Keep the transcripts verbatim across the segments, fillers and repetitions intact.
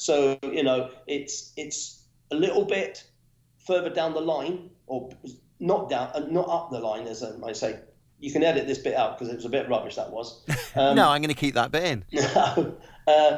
So, you know, it's it's a little bit further down the line, or not down, uh, not up the line, as I might say. You can edit this bit out because it was a bit rubbish, that was. Um, no, I'm going to keep that bit in. uh,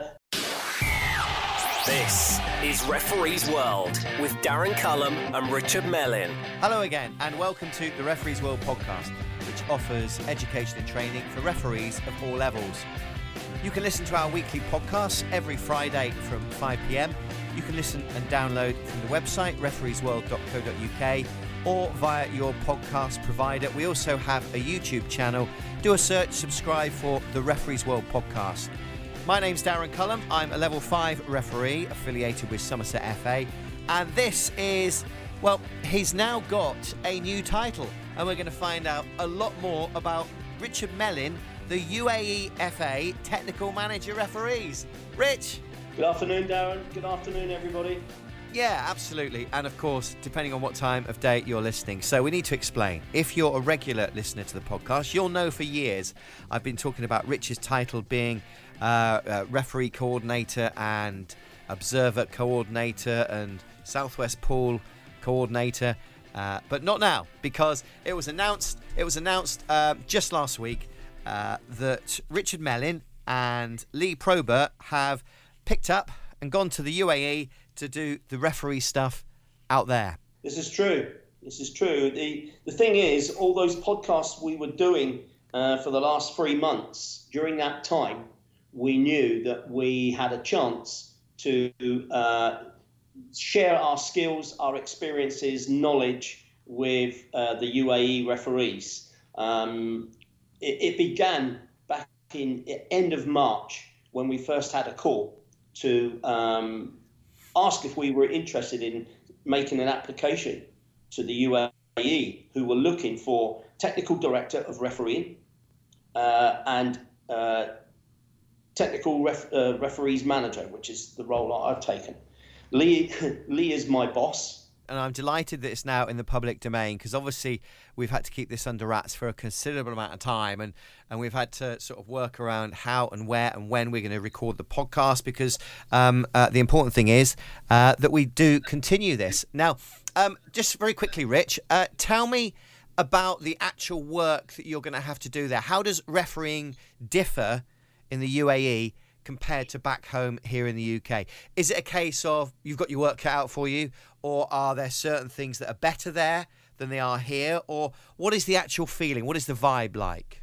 This is Referee's World with Darren Cullum and Richard Mellin. Hello again, and welcome to the Referee's World podcast, which offers education and training for referees of all levels. You can listen to our weekly podcasts every Friday from five p.m. You can listen and download from the website referees world dot co dot uk or via your podcast provider. We also have a YouTube channel. Do a search, subscribe for the Referee's World podcast. My name's Darren Cullum. I'm a level five referee affiliated with Somerset F A, and this is, well, he's now got a new title, and we're going to find out a lot more about Richard Mellin, the U A E F A Technical Manager Referees. Rich. Good afternoon, Darren. Good afternoon, everybody. Yeah, absolutely. And of course, depending on what time of day you're listening. So we need to explain. If you're a regular listener to the podcast, you'll know for years I've been talking about Rich's title being uh, uh, referee coordinator and observer coordinator and Southwest Pool coordinator. Uh, but not now, because it was announced, it was announced uh, just last week uh, that Richard Mellin and Lee Probert have picked up and gone to the U A E to do the referee stuff out there. This is true. This is true. The the thing is, all those podcasts we were doing uh, for the last three months, during that time, we knew that we had a chance to uh, share our skills, our experiences, knowledge with uh, the U A E referees. Um, it, it began back in end of March when we first had a call to um, ask if we were interested in making an application to the U A E, who were looking for technical director of refereeing uh, and uh, technical ref, uh, referees manager, which is the role I've taken. Lee, Lee is my boss. And I'm delighted that it's now in the public domain, because obviously we've had to keep this under wraps for a considerable amount of time, and, and we've had to sort of work around how and where and when we're going to record the podcast, because um, uh, the important thing is uh, that we do continue this. Now, um, just very quickly, Rich, uh, tell me about the actual work that you're going to have to do there. How does refereeing differ in the U A E compared to back home here in the U K? Is it a case of you've got your work cut out for you, or are there certain things that are better there than they are here? Or what is the actual feeling? What is the vibe like?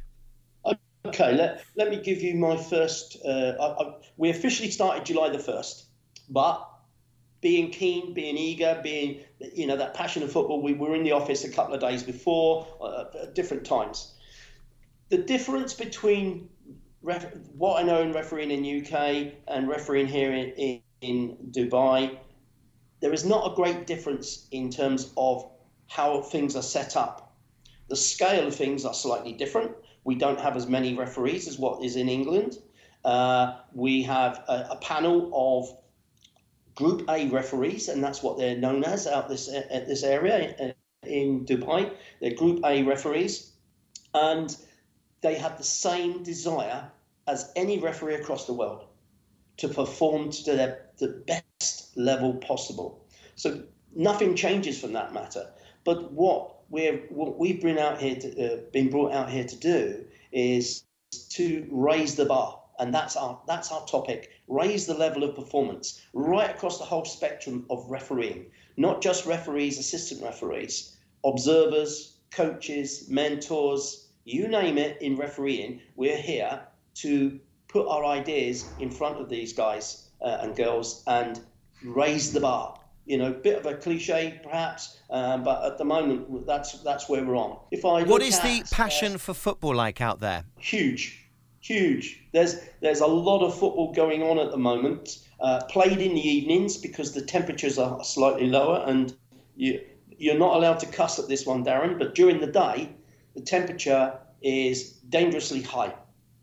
Okay, let, let me give you my first... Uh, I, I, we officially started July the first, but being keen, being eager, being, you know, that passion of football, we were in the office a couple of days before, uh, at different times. The difference between ref, what I know in refereeing in U K and refereeing here in, in, in Dubai, there is not a great difference in terms of how things are set up. The scale of things are slightly different. We don't have as many referees as what is in England. Uh, we have a, a panel of Group A referees, and that's what they're known as out this at this area in Dubai. They're Group A referees, and they have the same desire as any referee across the world to perform to their the best level possible. So nothing changes from that matter. But what we're what we've been out here to, uh, been brought out here to do is to raise the bar, and that's our that's our topic. Raise the level of performance right across the whole spectrum of refereeing, not just referees, assistant referees, observers, coaches, mentors, you name it. In refereeing, we're here to put our ideas in front of these guys uh, and girls and raise the bar. You know, bit of a cliche perhaps, um, but at the moment that's that's where we're on. If I what is at, the passion uh, for football like out there? Huge, huge. There's there's a lot of football going on at the moment. Uh, played in the evenings because the temperatures are slightly lower, and you you're not allowed to cuss at this one, Darren. But during the day, the temperature is dangerously high.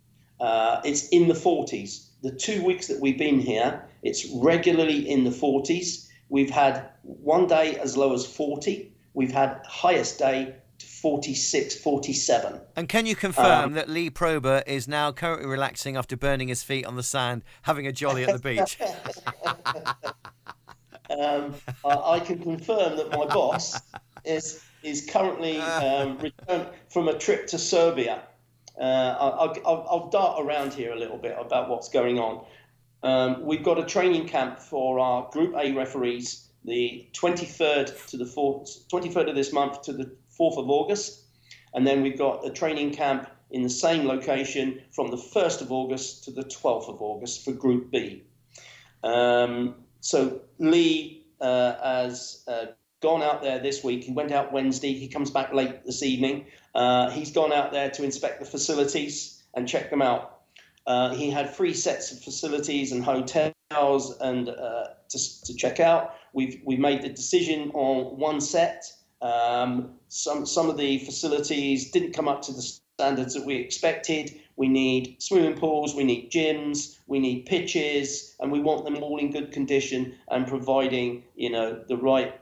Uh, it's in the forties. The two weeks that we've been here, it's regularly in the forties. We've had one day as low as forty. We've had highest day to forty-six, forty-seven. And can you confirm um, that Lee Probert is now currently relaxing after burning his feet on the sand, having a jolly at the beach? um, I, I can confirm that my boss is is currently um, returned from a trip to Serbia. Uh, I'll, I'll, I'll dart around here a little bit about what's going on. Um, we've got a training camp for our Group A referees, the twenty-third to the fourth, twenty-third of this month to the fourth of August, and then we've got a training camp in the same location from the first of August to the twelfth of August for Group B. Um, so Lee uh, has uh, gone out there this week. He went out Wednesday. He comes back late this evening. Uh, he's gone out there to inspect the facilities and check them out. Uh, he had three sets of facilities and hotels and uh, to, to check out. We've we've made the decision on one set. Um, some some of the facilities didn't come up to the standards that we expected. We need swimming pools, we need gyms, we need pitches, and we want them all in good condition and providing, you know, the right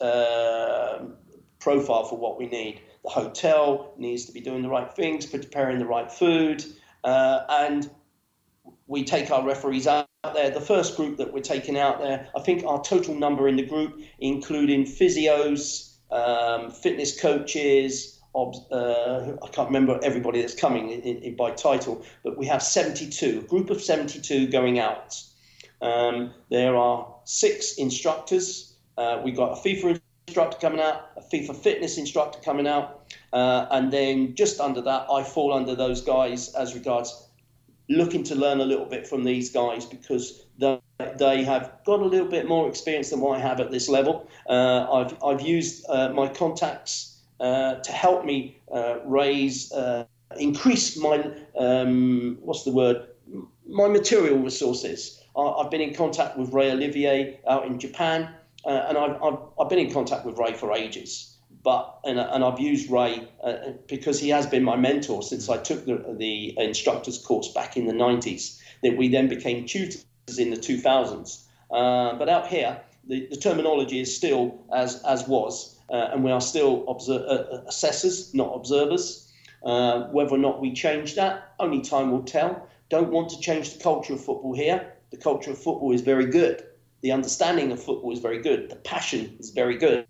uh, profile for what we need. The hotel needs to be doing the right things, preparing the right food, uh, and we take our referees out there. The first group that we're taking out there, I think our total number in the group, including physios, um, fitness coaches, uh, I can't remember everybody that's coming in, in, by title, but we have seventy-two, a group of seventy-two going out. Um, there are six instructors. Uh, we've got a FIFA instructor coming out, a FIFA fitness instructor coming out, uh, and then just under that, I fall under those guys as regards looking to learn a little bit from these guys because they, they have got a little bit more experience than what I have at this level. Uh, I've I've used uh, my contacts uh, to help me uh, raise, uh, increase my um, what's the word, my material resources. I, I've been in contact with Ray Olivier out in Japan, uh, and I've, I've I've been in contact with Ray for ages. But and, and I've used Ray uh, because he has been my mentor since I took the, the instructor's course back in the nineties. That we then became tutors in the two thousands. Uh, but out here, the, the terminology is still as as was, uh, and we are still obser- uh, assessors, not observers. Uh, whether or not we change that, only time will tell. Don't want to change the culture of football here. The culture of football is very good. The understanding of football is very good. The passion is very good.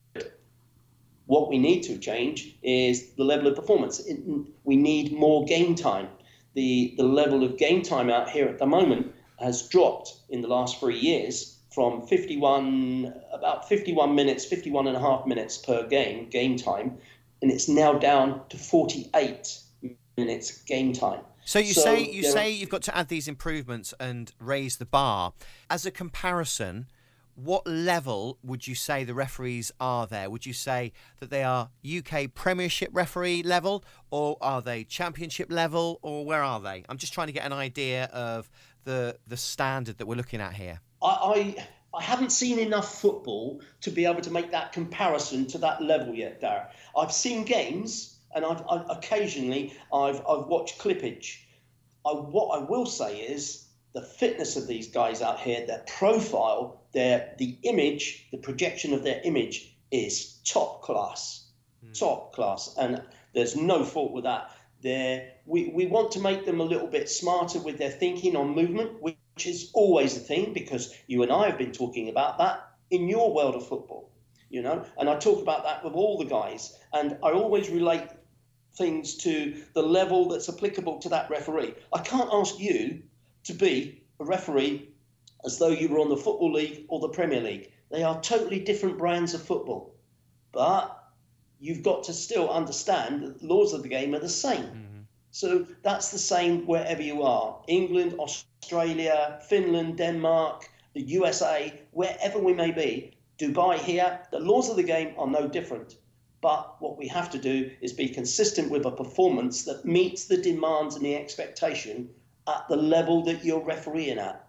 What we need to change is the level of performance. It, we need more game time. The, the level of game time out here at the moment has dropped in the last three years from fifty-one, about fifty-one minutes, fifty-one and a half minutes per game, game time, and it's now down to forty-eight minutes game time. So you so say you say you've got to add these improvements and raise the bar. As a comparison, what level would you say the referees are there? Would you say that they are U K Premiership referee level, or are they Championship level, or where are they? I'm just trying to get an idea of the the standard that we're looking at here. I, I, I haven't seen enough football to be able to make that comparison to that level yet, Darren. I've seen games, and I've, I've occasionally I've I've watched clippage. I, what I will say is the fitness of these guys out here, their profile, their the image, the projection of their image is top class, mm. top class, and there's no fault with that. They're, we we want to make them a little bit smarter with their thinking on movement, which is always a thing because you and I have been talking about that in your world of football, you know, and I talk about that with all the guys, and I always relate things to the level that's applicable to that referee. I can't ask you to be a referee as though you were on the Football League or the Premier League. They are totally different brands of football. But you've got to still understand that the laws of the game are the same. Mm-hmm. So that's the same wherever you are. England, Australia, Finland, Denmark, the U S A, wherever we may be. Dubai here, the laws of the game are no different. But what we have to do is be consistent with a performance that meets the demands and the expectation at the level that you're refereeing at.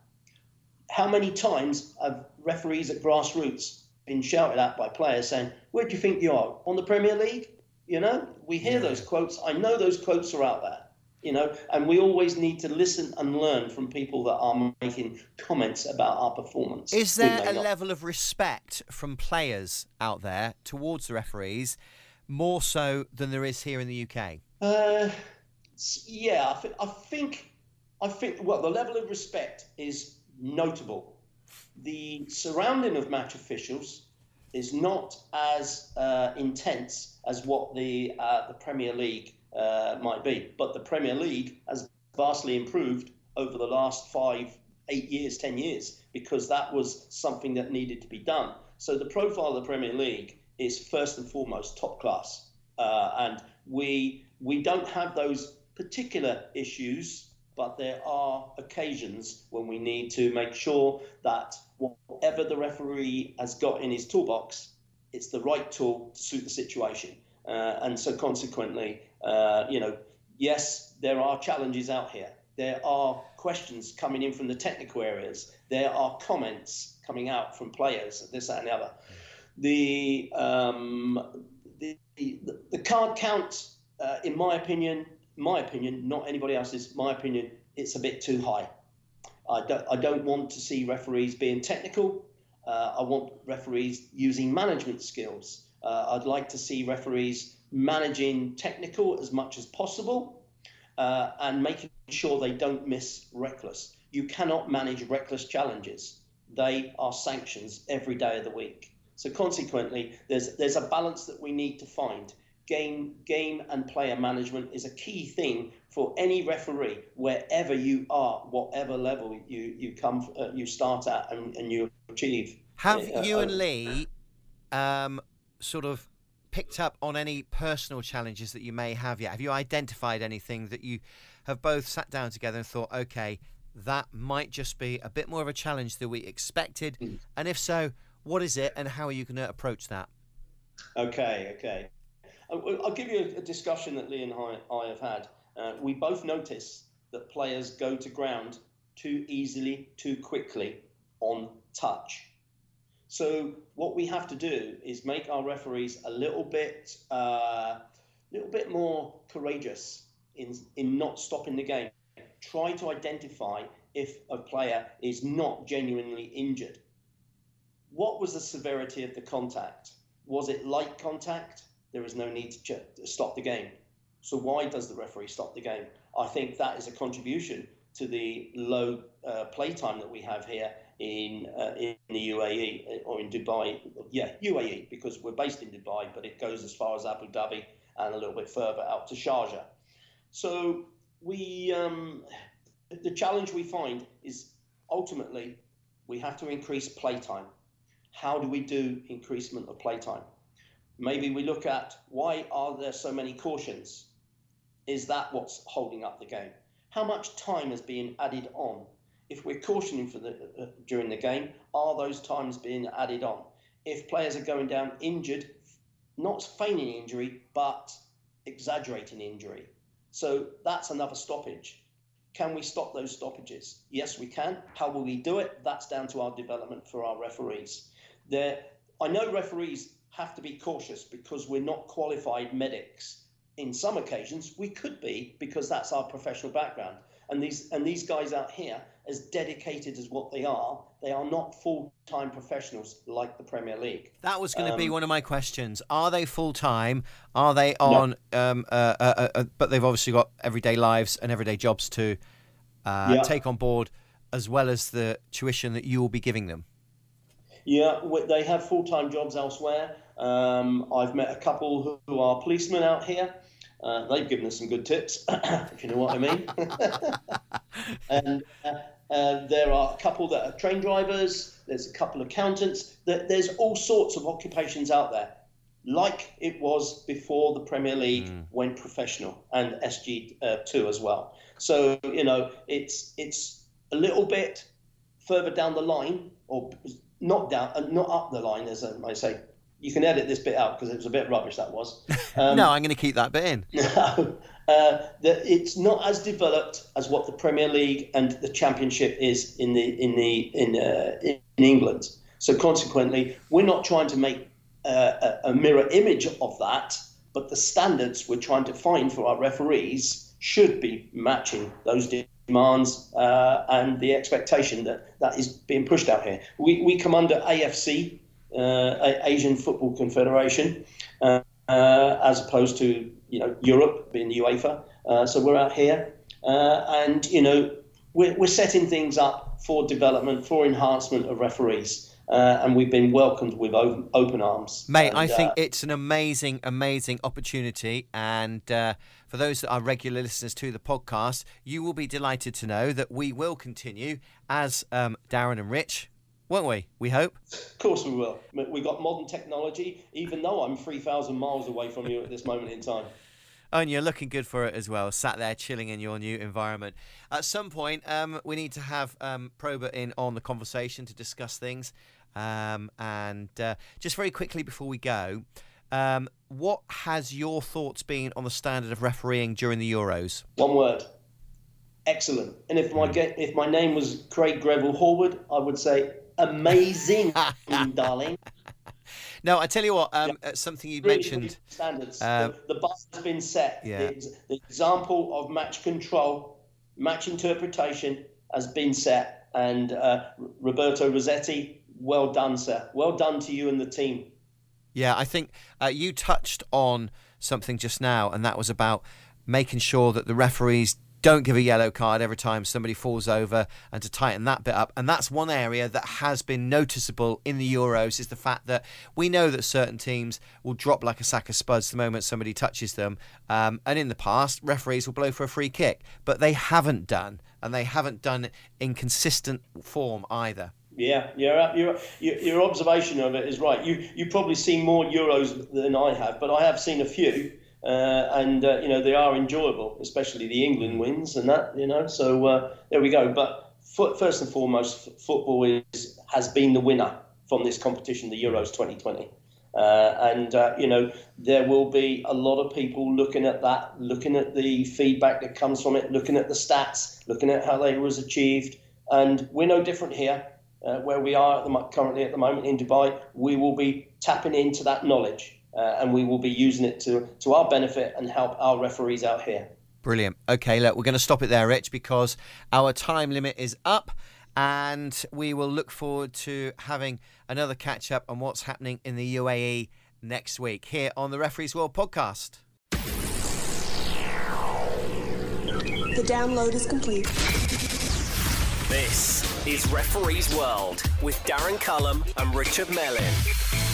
How many times have referees at grassroots been shouted at by players saying, where do you think you are? On the Premier League? You know, we hear yeah. those quotes. I know those quotes are out there, you know, and we always need to listen and learn from people that are making comments about our performance. Is there a not. level of respect from players out there towards the referees more so than there is here in the U K? Uh, yeah, I, th- I think, I think. Well, the level of respect is notable. The surrounding of match officials is not as uh, intense as what the uh, the Premier League uh, might be, but the Premier League has vastly improved over the last five, eight years, ten years, because that was something that needed to be done. So the profile of the Premier League is first and foremost top class, uh, and we we don't have those particular issues, but there are occasions when we need to make sure that whatever the referee has got in his toolbox, it's the right tool to suit the situation. Uh, and so consequently, uh, you know, yes, there are challenges out here. There are questions coming in from the technical areas. There are comments coming out from players, this, that, and the other. The um, the, the, the card count, uh, in my opinion, my opinion, not anybody else's, my opinion, it's a bit too high. I don't, I don't want to see referees being technical. Uh, I want referees using management skills. Uh, I'd like to see referees managing technical as much as possible uh, and making sure they don't miss reckless. You cannot manage reckless challenges. They are sanctions every day of the week. So consequently, there's there's a balance that we need to find. Game, game and player management is a key thing for any referee, wherever you are, whatever level you you come, uh, you start at, and, and you achieve. Have uh, you uh, and Lee um, sort of picked up on any personal challenges that you may have yet? Have you identified anything that you have both sat down together and thought, okay, that might just be a bit more of a challenge than we expected? Mm. And if so, what is it, and how are you going to approach that? Okay, okay. I'll give you a discussion that Lee and I have had. Uh, we both notice that players go to ground too easily, too quickly on touch. So what we have to do is make our referees a little bit, uh, little bit more courageous in in not stopping the game. Try to identify if a player is not genuinely injured. What was the severity of the contact? Was it light contact? There is no need to stop the game. So why does the referee stop the game? I think that is a contribution to the low uh, play time that we have here in uh, in the U A E or in Dubai. Yeah, U A E, because we're based in Dubai, but it goes as far as Abu Dhabi and a little bit further out to Sharjah. So we, um, the challenge we find is ultimately we have to increase play time. How do we do increasement of play time? Maybe we look at, why are there so many cautions? Is that what's holding up the game? How much time is being added on? If we're cautioning for the uh, during the game, are those times being added on? If players are going down injured, not feigning injury, but exaggerating injury. So that's another stoppage. Can we stop those stoppages? Yes, we can. How will we do it? That's down to our development for our referees. There, I know referees have to be cautious because we're not qualified medics. In some occasions, we could be, because that's our professional background. And these and these guys out here, as dedicated as what they are, they are not full-time professionals like the Premier League. That was going to um, be one of my questions. Are they full-time? Are they on? No. Um, uh, uh, uh, but they've obviously got everyday lives and everyday jobs to uh, yeah. take on board, as well as the tuition that you will be giving them. Yeah, they have full-time jobs elsewhere. Um, I've met a couple who, who are policemen out here. Uh, they've given us some good tips, if you know what I mean. and uh, uh, there are a couple that are train drivers. There's a couple of accountants. There's all sorts of occupations out there, like it was before the Premier League mm. went professional, and S G two as well. So, you know, it's it's a little bit further down the line, or not down, uh, not up the line, as I say. You can edit this bit out because it was a bit rubbish, that was. Um, no, I'm going to keep that bit in. No, uh, the, it's not as developed as what the Premier League and the Championship is in the in the in uh, in England. So consequently, we're not trying to make uh, a, a mirror image of that, but the standards we're trying to find for our referees should be matching those demands uh, and the expectation that that is being pushed out here. We we come under A F C. Uh, Asian Football Confederation, uh, uh, as opposed to, you know, Europe being the UEFA. Uh, so we're out here, uh, and you know, we're, we're setting things up for development, for enhancement of referees. Uh, and we've been welcomed with open, open arms. Mate, and, I think uh, it's an amazing, amazing opportunity. And uh, for those that are regular listeners to the podcast, you will be delighted to know that we will continue as um, Darren and Rich, won't we? We hope. Of course we will. We've got modern technology, even though I'm three thousand miles away from you at this moment in time. Oh, and you're looking good for it as well, sat there chilling in your new environment. At some point, um, we need to have um, Probert in on the conversation to discuss things. Um, and uh, just very quickly before we go, um, what has your thoughts been on the standard of refereeing during the Euros? One word: excellent. And if my if my name was Craig Greville Horwood, I would say amazing, darling. No, I tell you what, um, yeah. something you really mentioned. Standards. Uh, the, the bar has been set. Yeah. The, the example of match control, match interpretation has been set. And uh, Roberto Rossetti, well done, sir. Well done to you and the team. Yeah, I think uh, you touched on something just now, and that was about making sure that the referees don't give a yellow card every time somebody falls over, and to tighten that bit up. And that's one area that has been noticeable in the Euros, is the fact that we know that certain teams will drop like a sack of spuds the moment somebody touches them. Um, and in the past, referees will blow for a free kick, but they haven't done, and they haven't done it in consistent form either. Yeah, your your your observation of it is right. You you probably seen more Euros than I have, but I have seen a few. Uh, and, uh, you know, they are enjoyable, especially the England wins and that, you know. So uh, there we go. But f- first and foremost, f- football is, has been the winner from this competition, the Euros twenty twenty. Uh, and, uh, you know, there will be a lot of people looking at that, looking at the feedback that comes from it, looking at the stats, looking at how they was achieved. And we're no different here. Uh, where we are at the, currently at the moment in Dubai, we will be tapping into that knowledge. Uh, and we will be using it to, to our benefit and help our referees out here. Brilliant. Okay, look, we're going to stop it there, Rich, because our time limit is up, and we will look forward to having another catch-up on what's happening in the U A E next week here on the Referees World podcast. The download is complete. This is Referees World with Darren Cullum and Richard Mellin.